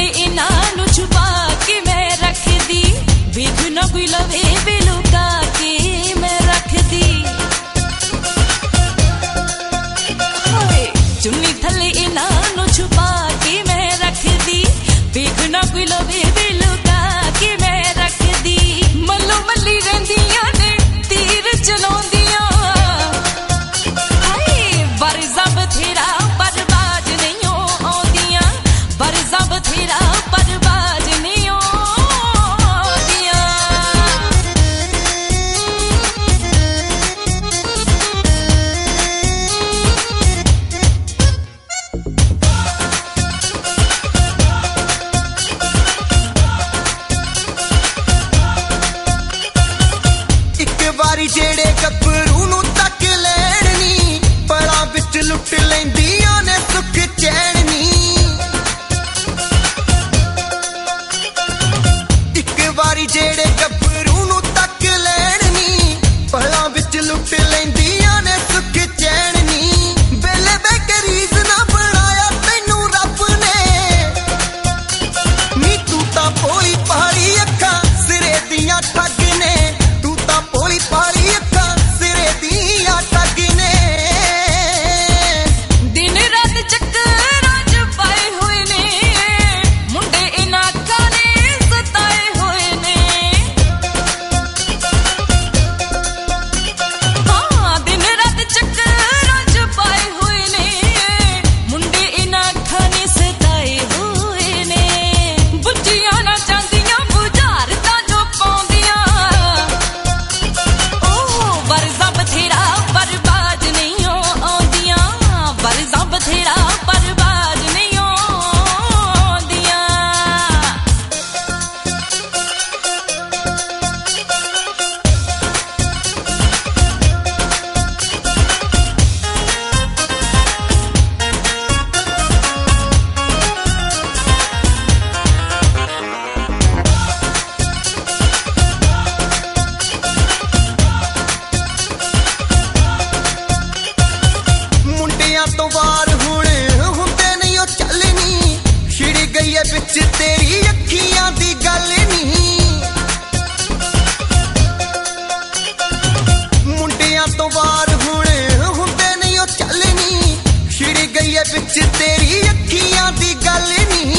थले इन्हां छुपा के मैं रख दी, वेख ना कोई लवे वे लुका के मैं रख दी। चुन्नी थले इन्हां छुपा के मैं रख दी, वेख ना कोई लवे वे लुका के मैं रख दी। मल्लो मल्ली रहिंदियां ने तीर चलाउंदियां, हाय वरज़ा बथेरा पर बाज नहीं आउंदियां, वरज़ा बथेरा पर बाज नहीं आउंदियां। एक बारी जेड़े गब्बरू नूं तक लैण नी, पलां विच लुट लैंदियां ने सुख चैन नी। एक बारी जेड़े गब्बरू नूं तक लैण नी, पलां विच लुट लैंदियां ने सुख चैन नी। वेले बह के रीस ना बनाया तैनू रब ने, नी तू तां भोली पहाड़ी अखां सिरे दियां ठग ने, तू तां भोली पहाड़ी अखां सिरे दियां ठग ने। दिन रात चक्करां च पाए होए ने, मुंडे इन्हां अखां ने सताए होए ने। हाँ दिन रात चक्करां च पाए होए ने, मुंडे इन्हां अखां ने सताए होए ने। बुझियां ना चांदियां बुझारतां जो पाउंदियां, ओह वरज़ा बथेरा पर बाज नहीं आउंदियां, वरज़ा बथेरा पर बाज नहीं आउंदियां। मुंडियां तो वार हुण हुंदे नहीं ओ चलनी, छिड़ गई है बिच तेरी अखियां दी गल नी। मुंडियां तो वार हुण हुंदे नहीं ओ चलनी, छिड़ गई है बिच तेरी अखियां दी गल नी।